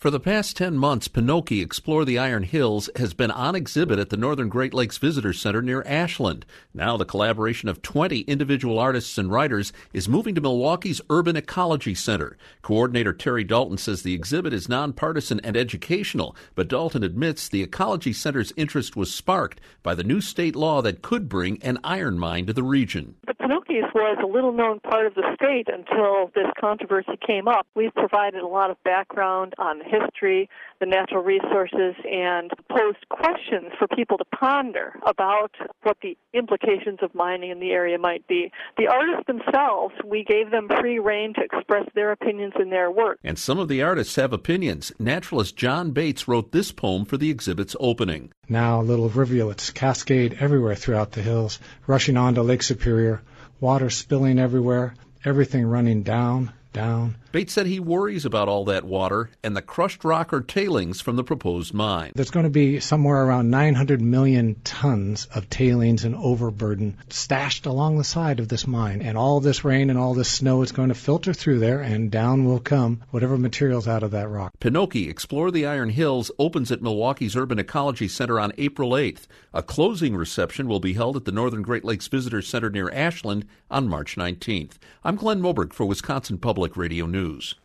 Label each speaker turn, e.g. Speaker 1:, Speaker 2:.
Speaker 1: For the past 10 months, Pinocchi Explore the Iron Hills has been on exhibit at the Northern Great Lakes Visitor Center near Ashland. Now the collaboration of 20 individual artists and writers is moving to Milwaukee's Urban Ecology Center. Coordinator Terry Dalton says the exhibit is nonpartisan and educational, but Dalton admits the Ecology Center's interest was sparked by the new state law that could bring an iron mine to the region.
Speaker 2: The Pinocchis was a little-known part of the state until this controversy came up. We've provided a lot of background on the history, the natural resources, and posed questions for people to ponder about what the implications of mining in the area might be. The artists themselves, we gave them free rein to express their opinions in their work.
Speaker 1: And some of the artists have opinions. Naturalist John Bates wrote this poem for the exhibit's opening.
Speaker 3: Now little rivulets cascade everywhere throughout the hills, rushing on to Lake Superior, water spilling everywhere, everything running down.
Speaker 1: Bates said he worries about all that water and the crushed rock or tailings from the proposed mine.
Speaker 3: There's going to be somewhere around 900 million tons of tailings and overburden stashed along the side of this mine. And all this rain and all this snow is going to filter through there, and down will come whatever material's out of that rock.
Speaker 1: Pinocchi Explore the Iron Hills opens at Milwaukee's Urban Ecology Center on April 8th. A closing reception will be held at the Northern Great Lakes Visitor Center near Ashland on March 19th. I'm Glenn Moberg for Wisconsin Public Radio News.